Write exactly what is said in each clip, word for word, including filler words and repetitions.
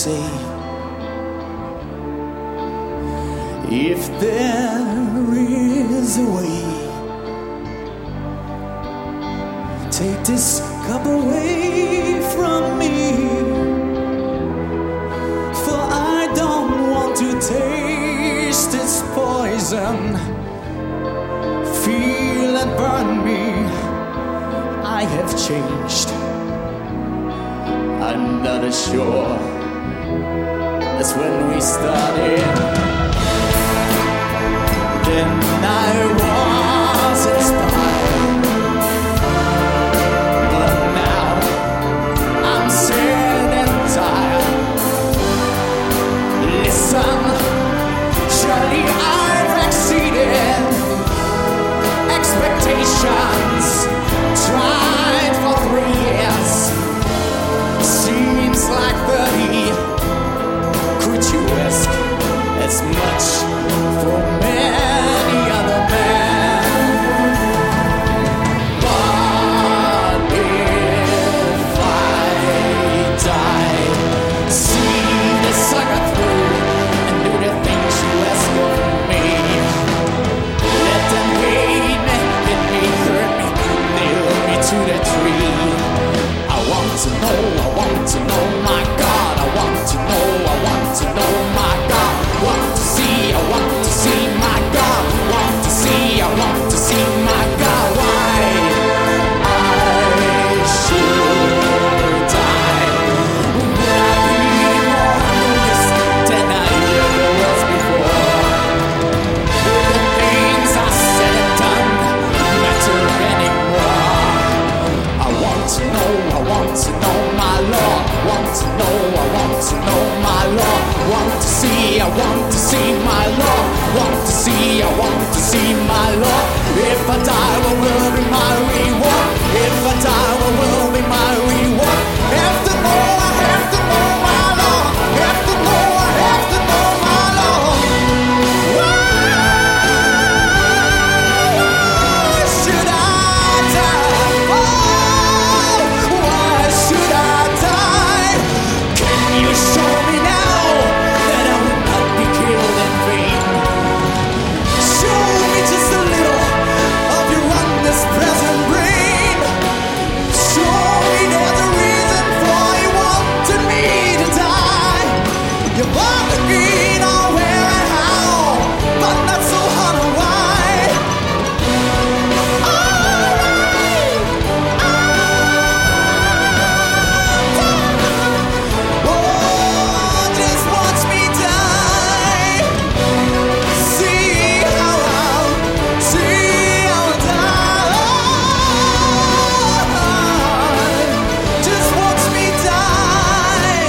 say, if there is a way, take this cup away from me, for I don't want to taste this poison. Feel it burn me. I have changed. I'm not as sure as when we started. Then I was inspired, but now I'm sad and tired. Listen, surely I've exceeded expectations. Tried for three years, seems like thirty. Could you ask as much for many other men? But if I die, see the sucker through and do the things you ask of me. Let them hate me, let me hurt me, nail me to the tree. I want to know, I want to know, my God. I want to know, I want to know, my God. Want to see, I want to see, my God. Want to see, I want to see, my God. Why I should die? Would I be more honest than I ever was before? Would the things I said and done matter anymore? I want to know, I want to know, my Lord. Want to know, I want to know, my Lord. Want to see, I want to see, my Lord. Want to see, I want to see, my Lord. If I die, what will be my reward? If I die, what will be my reward? Have to know, I have to know, my Lord. Have to know, I have to know, my Lord. Why should I die? Oh, why should I die? Can you show me now that I will not be killed in vain? Show me just a little of your honest present brain. Show me there's a reason for you wanted me to die. You want to be now where and how, but not so hard or why. Alright, oh, just watch me die. See how I'll, see how I'll die. Just watch me die.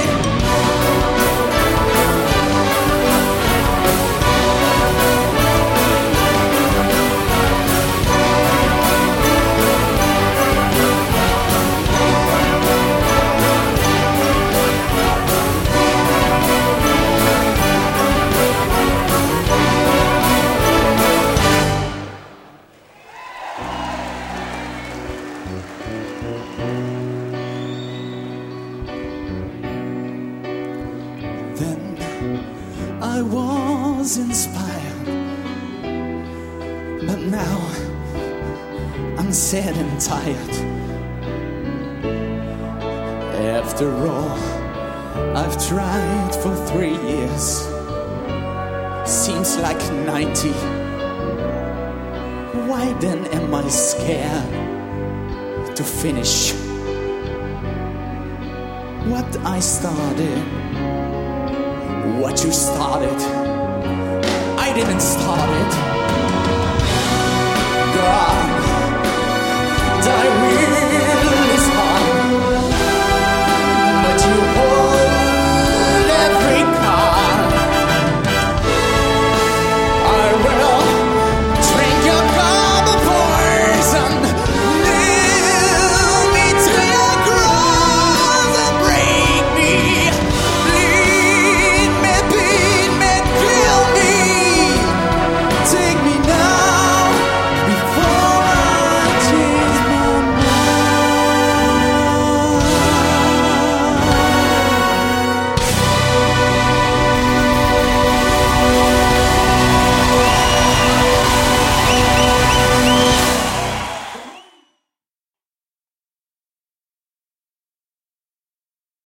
Then I was inspired, but now I'm sad and tired. After all, I've tried for three years. Seems like ninety. Why then am I scared to finish what I started? What you started, I didn't start it. God.